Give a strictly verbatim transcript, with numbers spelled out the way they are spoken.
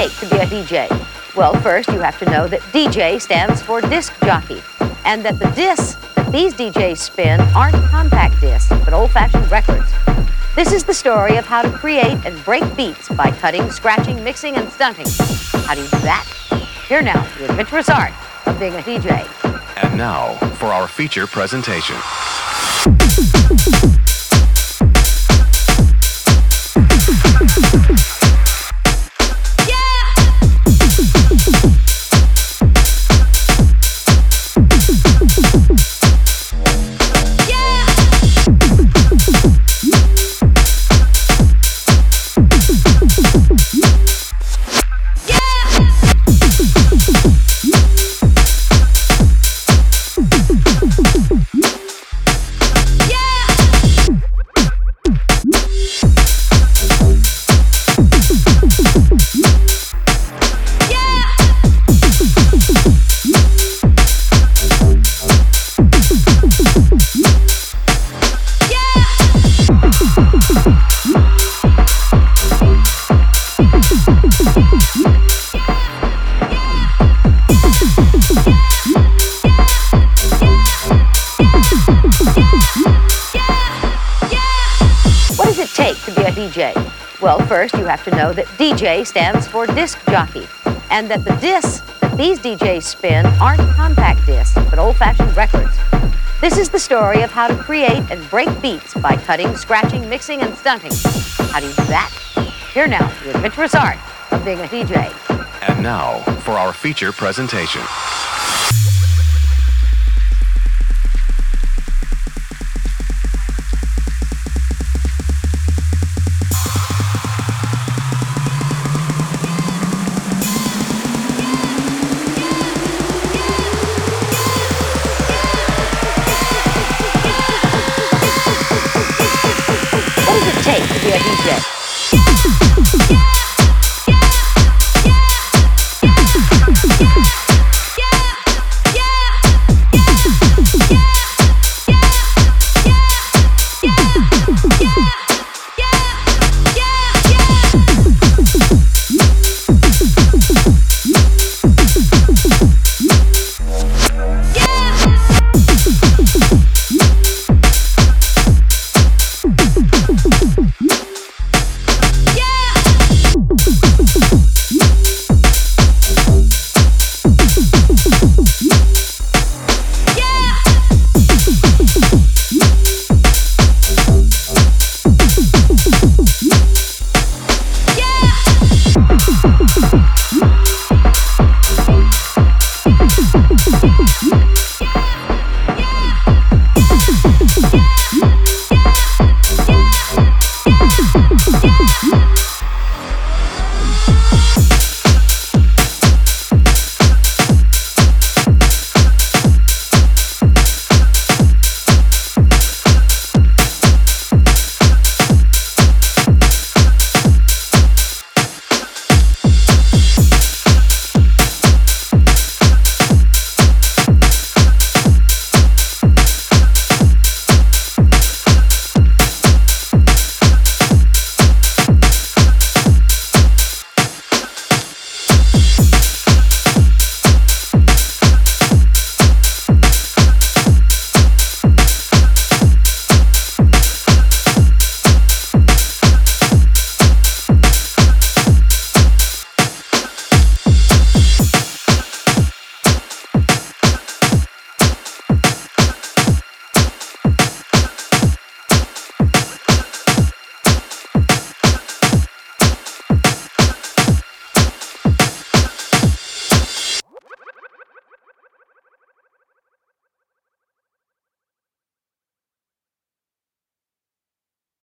take to be a D J? Well, first you have to know that D J stands for disc jockey, and that the discs that these D Js spin aren't compact discs, but old-fashioned records. This is the story of how to create and break beats by cutting, scratching, mixing, and stunting. How do you do that? Here now, the adventurous art of being a D J. And now, for our feature presentation. To be a D J? Well, first you have to know that D J stands for disc jockey, and that the discs that these D Js spin aren't compact discs, but old-fashioned records. This is the story of how to create and break beats by cutting, scratching, mixing, and stunting. How do you do that? Here now, the adventurous art of being a D J. And now, for our feature presentation. Take to be a D J?